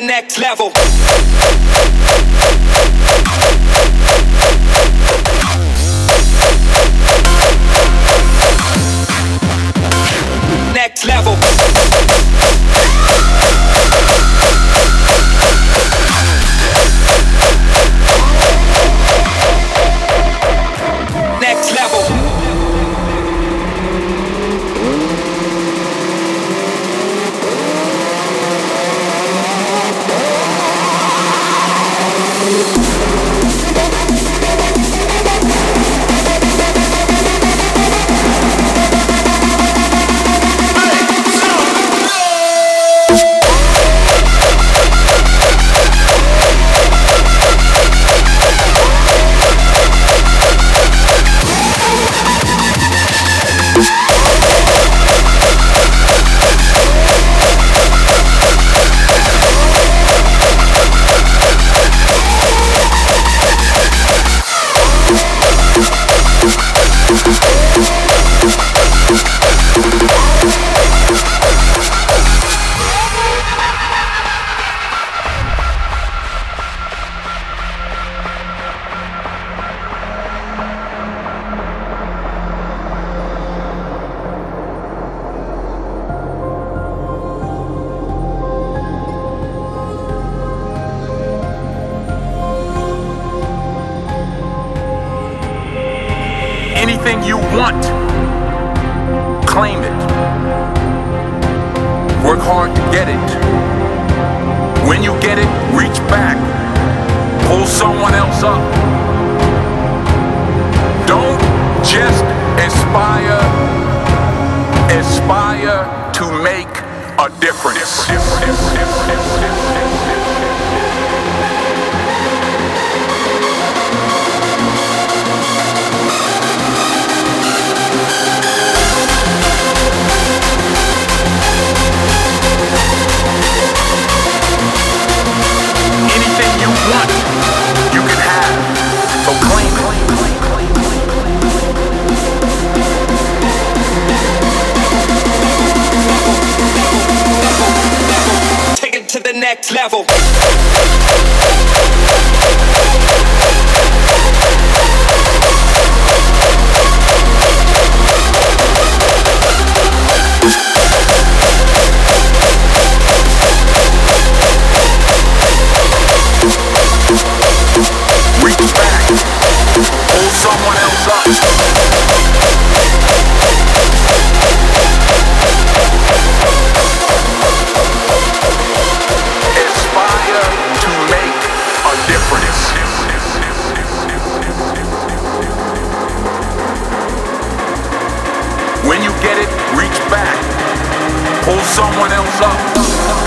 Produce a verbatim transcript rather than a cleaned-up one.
next level. Next level. Next level. Anything you want, claim it. Work hard to get it. When you get it, reach back. Pull someone else up. Don't just aspire, aspire to make a difference. Want, you can have, so claim it. Take it to the next level. Reach back, pull someone else up. Aspire to make a difference. When you get it, reach back, pull someone else up.